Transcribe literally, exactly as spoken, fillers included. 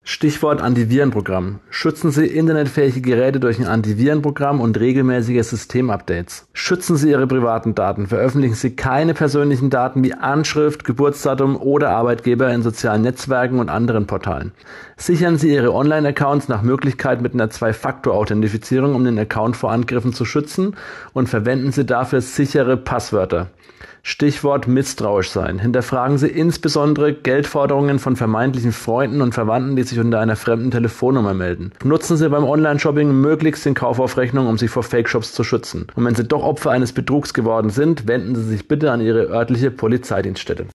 Stichwort Antivirenprogramm. Schützen Sie internetfähige Geräte durch ein Antivirenprogramm und regelmäßige Systemupdates. Schützen Sie Ihre privaten Daten. Veröffentlichen Sie keine persönlichen Daten wie Anschrift, Geburtsdatum oder Arbeitgeber in sozialen Netzwerken und anderen Portalen. Sichern Sie Ihre Online-Accounts nach Möglichkeit mit einer Zwei-Faktor-Authentifizierung, um den Account vor Angriffen zu schützen, und verwenden Sie dafür sichere Passwörter. Stichwort misstrauisch sein. Hinterfragen Sie insbesondere Geldforderungen von vermeintlichen Freunden und Verwandten, die sich unter einer fremden Telefonnummer melden. Nutzen Sie beim Online-Shopping möglichst den Kauf auf Rechnung, um sich vor Fake-Shops zu schützen. Und wenn Sie doch Opfer eines Betrugs geworden sind, wenden Sie sich bitte an Ihre örtliche Polizeidienststelle.